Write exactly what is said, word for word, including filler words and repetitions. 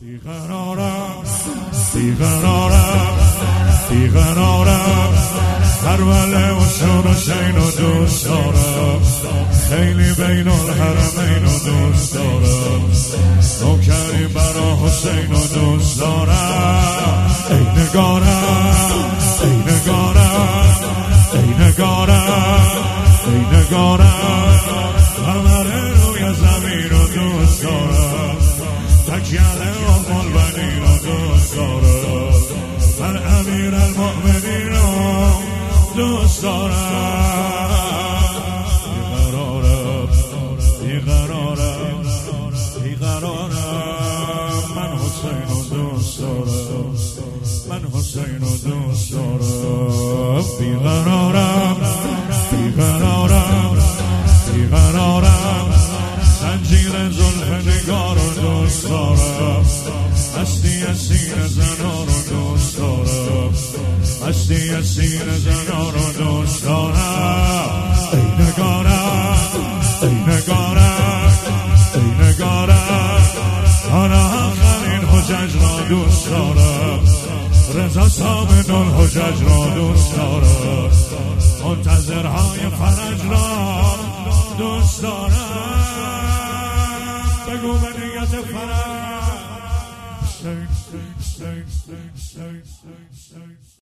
بیقرارم بیقرارم بیقرارم کربله و شور حسین و دوست دارم، خیلی بین الحرمین و دوست دارم، نوکری برا حسین و دوست دارم. ای نگارم ای نگارم ای نگارم ای نگارم قمر روی زمین رو دوست دارم، تکیله و قلبنی رو دوست دارم، من امیر المؤمنین رو دوست دارم. بیقرارم بیقرارم بیقرارم من حسین رو دوست دارم، من حسین رو دوست دارم. بیقرارم بیقرارم بیقرارم زنجیر زلف نگار رو دوست دارم، هستی اسیر زنا رو دوست دارم، هستی اسیر زنا رو دوست دارم. ای نگارم ای نگارم ای نگارم آن آخرین حجج را دوست دارم، رضا ثابت الحجج را دوست دارم، منتظرهای فرج را دوست دارم. بگو به نیت فرج